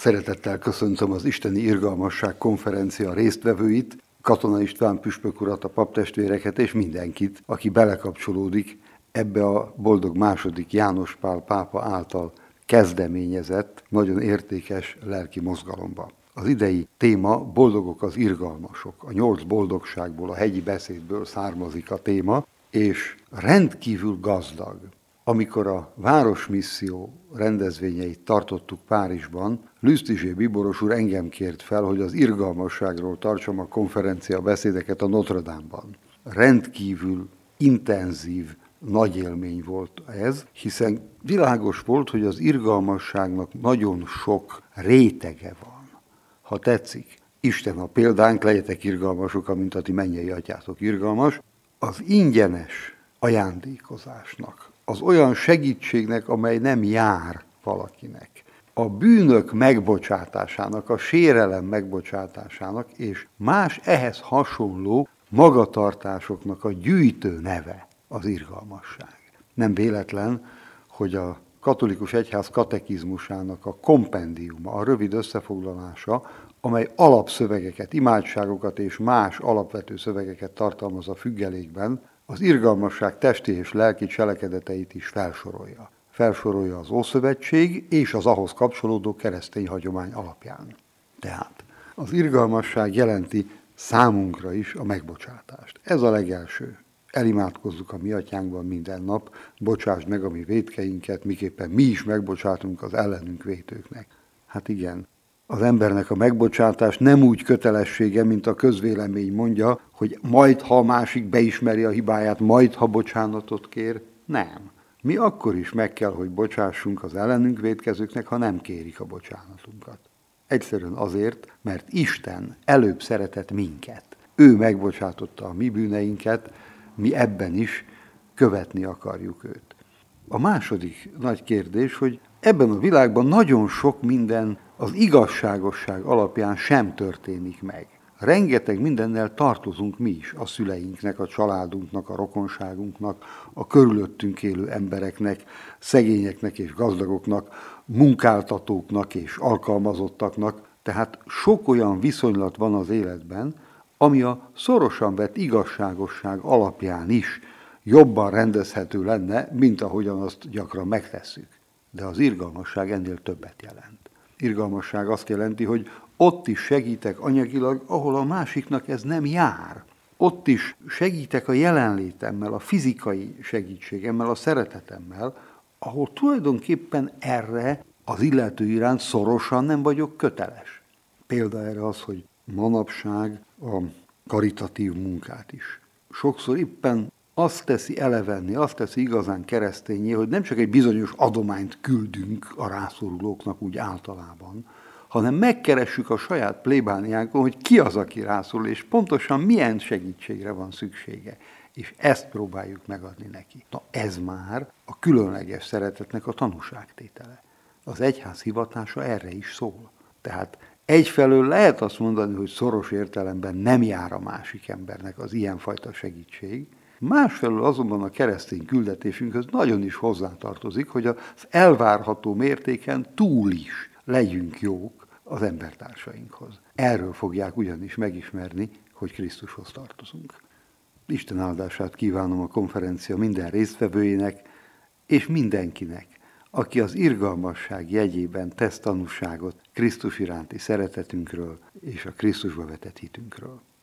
Szeretettel köszöntöm az Isteni Irgalmasság konferencia résztvevőit, Katona István püspök urat, a paptestvéreket és mindenkit, aki belekapcsolódik ebbe a Boldog II. János Pál pápa által kezdeményezett, nagyon értékes lelki mozgalomba. Az idei téma Boldogok az irgalmasok. A 8 boldogságból, a hegyi beszédből származik a téma, és rendkívül gazdag. Amikor a Városmisszió rendezvényeit tartottuk Párizsban, Lüsztizsé Bíboros úr engem kért fel, hogy az irgalmasságról tartsam a konferencia beszédeket a Notre Dame-ban. Rendkívül intenzív, nagy élmény volt ez, hiszen világos volt, hogy az irgalmasságnak nagyon sok rétege van. Ha tetszik, Isten a példánk, legyetek irgalmasok, amint a ti mennyei atyátok irgalmas, az ingyenes ajándékozásnak, az olyan segítségnek, amely nem jár valakinek, a bűnök megbocsátásának, a sérelem megbocsátásának és más ehhez hasonló magatartásoknak a gyűjtő neve az irgalmasság. Nem véletlen, hogy a katolikus egyház katekizmusának a kompendiuma, a rövid összefoglalása, amely alapszövegeket, imádságokat és más alapvető szövegeket tartalmaz a függelékben, az irgalmasság testi és lelki cselekedeteit is felsorolja. Felsorolja az Ószövetség és az ahhoz kapcsolódó keresztény hagyomány alapján. Tehát az irgalmasság jelenti számunkra is a megbocsátást. Ez a legelső. Elimádkozzuk a mi atyánkban minden nap, bocsásd meg a mi vétkeinket, miképpen mi is megbocsátunk az ellenünk vétőknek. Hát igen, az embernek a megbocsátás nem úgy kötelessége, mint a közvélemény mondja, hogy majd, ha a másik beismeri a hibáját, majd, ha bocsánatot kér. Nem. Mi akkor is meg kell, hogy bocsássunk az ellenünk vétkezőknek, ha nem kérik a bocsánatunkat. Egyszerűen azért, mert Isten előbb szeretett minket. Ő megbocsátotta a mi bűneinket, mi ebben is követni akarjuk őt. A második nagy kérdés, hogy ebben a világban nagyon sok minden az igazságosság alapján sem történik meg. Rengeteg mindennel tartozunk mi is, a szüleinknek, a családunknak, a rokonságunknak, a körülöttünk élő embereknek, szegényeknek és gazdagoknak, munkáltatóknak és alkalmazottaknak. Tehát sok olyan viszonylat van az életben, ami a szorosan vett igazságosság alapján is jobban rendezhető lenne, mint ahogyan azt gyakran megtesszük. De az irgalmasság ennél többet jelent. Irgalmasság azt jelenti, hogy ott is segítek anyagilag, ahol a másiknak ez nem jár. Ott is segítek a jelenlétemmel, a fizikai segítségemmel, a szeretetemmel, ahol tulajdonképpen erre az illető iránt szorosan nem vagyok köteles. Példa erre az, hogy manapság a karitatív munkát is sokszor éppen azt teszi elevenni, azt teszi igazán keresztényé, hogy nem csak egy bizonyos adományt küldünk a rászorulóknak úgy általában, hanem megkeressük a saját plébániánkon, hogy ki az, aki rászorul, és pontosan milyen segítségre van szüksége. És ezt próbáljuk megadni neki. Na ez már a különleges szeretetnek a tanúságtétele. Az egyház hivatása erre is szól. Tehát egyfelől lehet azt mondani, hogy szoros értelemben nem jár a másik embernek az ilyenfajta segítség, másfelől azonban a keresztény küldetésünkhöz nagyon is hozzátartozik, hogy az elvárható mértéken túl is legyünk jók az embertársainkhoz. Erről fogják ugyanis megismerni, hogy Krisztushoz tartozunk. Isten áldását kívánom a konferencia minden résztvevőjének, és mindenkinek, aki az irgalmasság jegyében tesz tanúságot Krisztus iránti szeretetünkről és a Krisztusba vetett hitünkről.